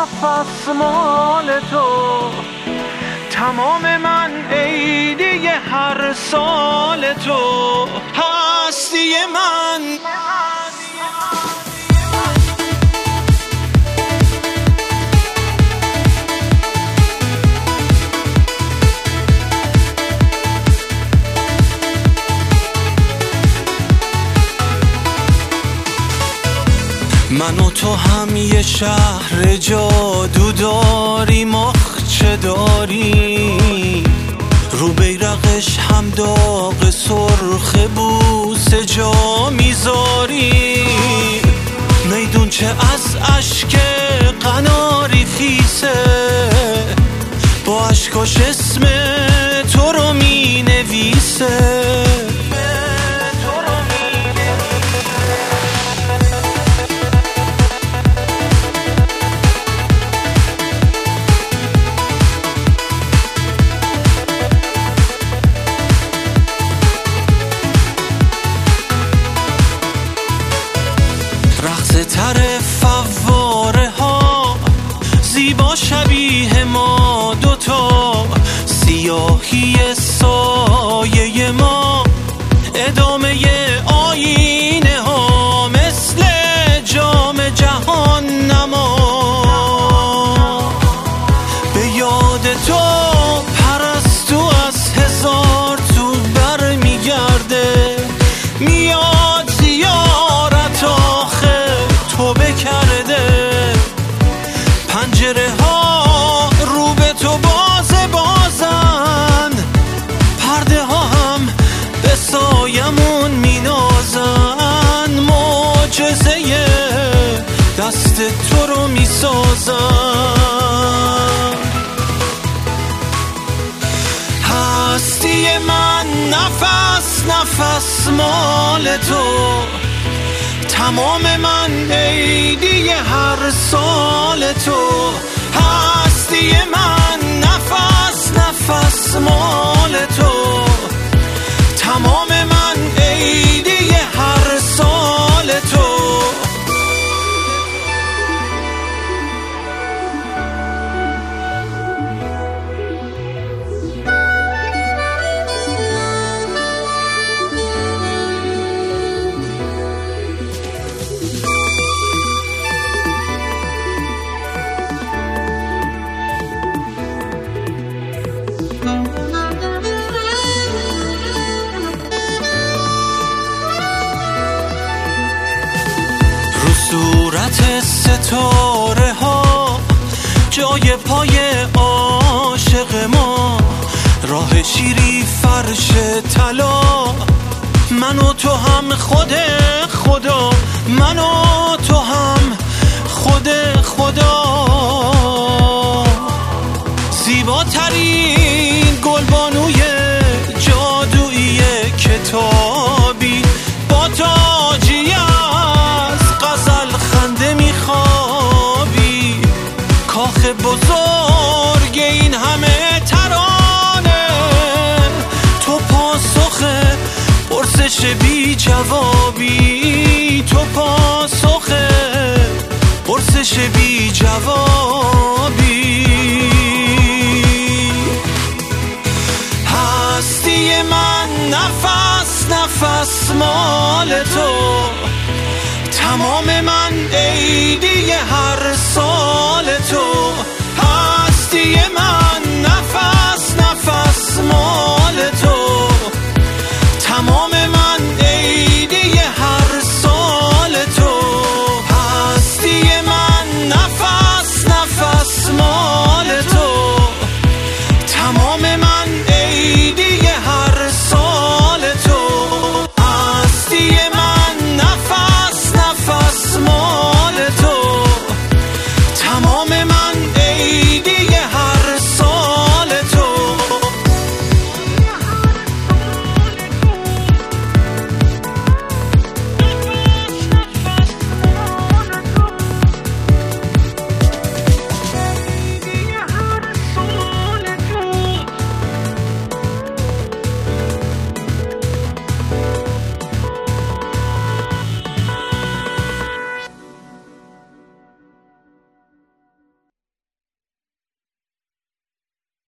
نفس مال تو، تمام من عیدی هر سال تو، هستی من. من و تو هم یه شهر جادو داریم، چه داری رو بیرقش هم داغ سرخ بوسه جا میذاری، میدون چه از اشک قناری خیسه، با اشکاش اسم تو رو می نویسه. تر فواره ها زیبا شبیه ما دوتا، سیاهی سایه ما ادامه آینه ها، مثل جام جهان نما. به یاد تو پرستو از هزار تو بر میگرده، میاد زیارت آخه تو بکرده، پنجره ها رو به تو بازن، پرده ها هم به سایمون مینازن، معجزه دست تو رو میسازن. هستی من نفس نفس مال تو، تمام من عیدی هر سال تو، هستی من نفس نفس مال تو، تمام من عیدی هر سال تو. صورت ستاره ها جای پای عاشق ما، راه شیری فرش طلا، من و تو هم خود خدا، من و تو هم خود خدا. زیباترین گلبانوی جادویی کتابی، با تاجی کاخ بزرگ این همه ترانه، تو پاسخ پرسش بی جوابی، تو پاسخ پرسش بی جواب.